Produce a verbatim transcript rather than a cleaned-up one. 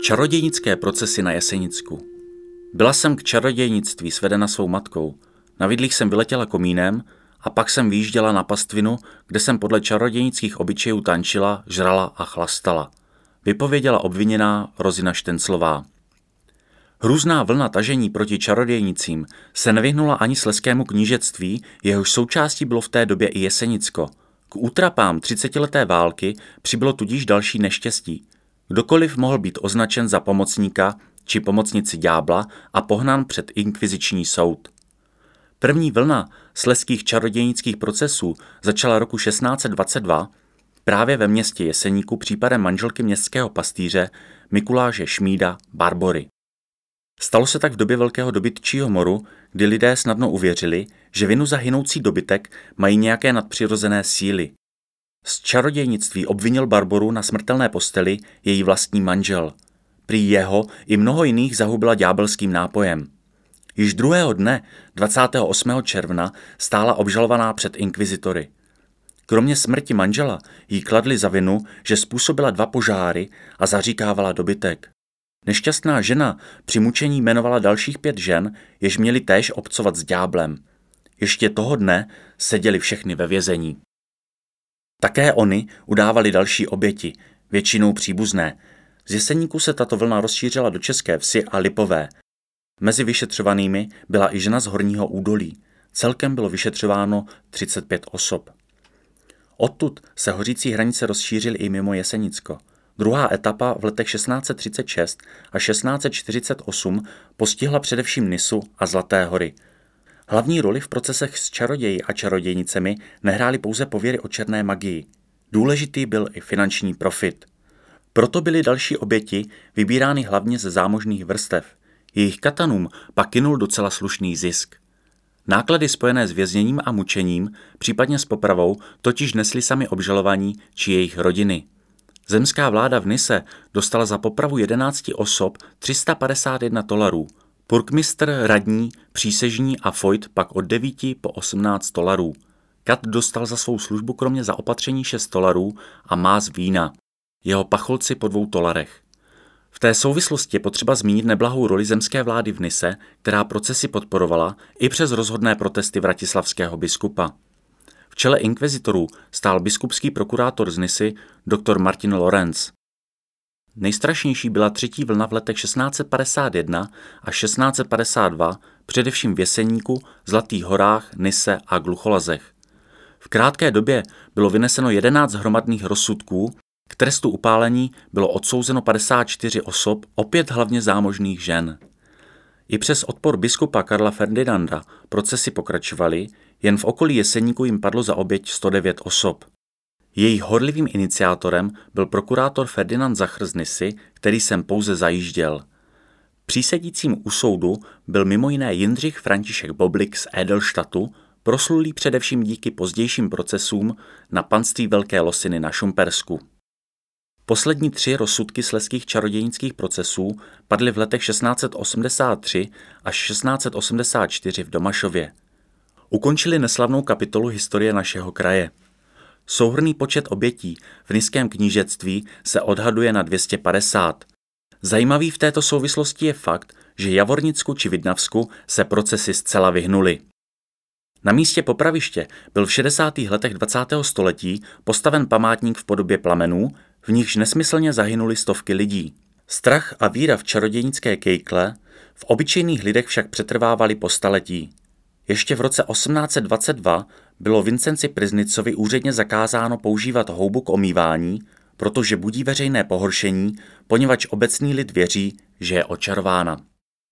Čarodějnické procesy na Jesenicku. Byla jsem k čarodějnictví svedena svou matkou. Na vidlích jsem vyletěla komínem a pak jsem vyjížděla na pastvinu, kde jsem podle čarodějnických obyčejů tančila, žrala a chlastala. Vypověděla obviněná Rozina Štenclová. Hrůzná vlna tažení proti čarodějnicím se nevyhnula ani slezskému knížectví, jehož součástí bylo v té době i Jesenicko. K útrapám třicetileté války přibylo tudíž další neštěstí. Kdokoliv mohl být označen za pomocníka či pomocnici ďábla a pohnán před inkviziční soud. První vlna slezských čarodějnických procesů začala roku šestnáct set dvacet dva právě ve městě Jeseníku případem manželky městského pastýře Mikuláše Šmída Barbory. Stalo se tak v době velkého dobytčího moru, kdy lidé snadno uvěřili, že vinu za hynoucí dobytek mají nějaké nadpřirozené síly. Z čarodějnictví obvinil Barboru na smrtelné posteli její vlastní manžel. Prý jeho i mnoho jiných zahubila ďábelským nápojem. Již druhého dne, dvacátého osmého června, stála obžalovaná před inkvizitory. Kromě smrti manžela jí kladli za vinu, že způsobila dva požáry a zaříkávala dobytek. Nešťastná žena při mučení jmenovala dalších pět žen, jež měly též obcovat s ďáblem. Ještě toho dne seděli všechny ve vězení. Také oni udávali další oběti, většinou příbuzné. Z Jeseníku se tato vlna rozšířila do České Vsi a Lipové. Mezi vyšetřovanými byla i žena z Horního údolí. Celkem bylo vyšetřováno třicet pět osob. Odtud se hořící hranice rozšířily i mimo Jesenicko. Druhá etapa v letech šestnáct set třicet šest a šestnáct set čtyřicet osm postihla především Nisu a Zlaté hory. Hlavní roli v procesech s čaroději a čarodějnicemi nehrály pouze pověry o černé magii. Důležitý byl i finanční profit. Proto byly další oběti vybírány hlavně ze zámožných vrstev. Jejich katanům pak kynul docela slušný zisk. Náklady spojené s vězněním a mučením, případně s popravou, totiž nesli sami obžalovaní či jejich rodiny. Zemská vláda v Nise dostala za popravu jedenácti osob tři sta padesát jedna tolarů. Purkmistr, radní, přísežní a Foyt pak od devíti po osmnáct tolarů. Kat dostal za svou službu kromě zaopatření šest tolarů a más vína. Jeho pacholci po dvou tolarech. V té souvislosti je potřeba zmínit neblahou roli zemské vlády v Nise, která procesy podporovala i přes rozhodné protesty vratislavského biskupa. V čele inkvizitorů stál biskupský prokurátor z Nisy doktor Martin Lorenz. Nejstrašnější byla třetí vlna v letech šestnáct set padesát jedna a šestnáct set padesát dva, především v Jeseníku, Zlatých horách, Nise a Glucholazech. V krátké době bylo vyneseno jedenáct hromadných rozsudků, k trestu upálení bylo odsouzeno padesát čtyři osob, opět hlavně zámožných žen. I přes odpor biskupa Karla Ferdinanda procesy pokračovaly, jen v okolí Jeseníku jim padlo za oběť sto devět osob. Jejich horlivým iniciátorem byl prokurátor Ferdinand Zachr z Nisy, který sem pouze zajížděl. Přísedícím u soudu byl mimo jiné Jindřich František Boblik z Edelštatu, proslulý především díky pozdějším procesům na panství Velké Losiny na Šumpersku. Poslední tři rozsudky slezských čarodějnických procesů padly v letech šestnáct set osmdesát tři až šestnáct set osmdesát čtyři v Domašově. Ukončili neslavnou kapitolu historie našeho kraje. Souhrnný počet obětí v niském knížectví se odhaduje na dvě stě padesát. Zajímavý v této souvislosti je fakt, že Javornicku či Vidnavsku se procesy zcela vyhnuly. Na místě popraviště byl v šedesátých letech dvacátého století postaven památník v podobě plamenů, v nichž nesmyslně zahynuly stovky lidí. Strach a víra v čarodějnické kejkle v obyčejných lidech však přetrvávaly po staletí. Ještě v roce osmnáct set dvacet dva bylo Vincenci Priznicovi úředně zakázáno používat houbu k omývání, protože budí veřejné pohoršení, poněvadž obecný lid věří, že je očarována.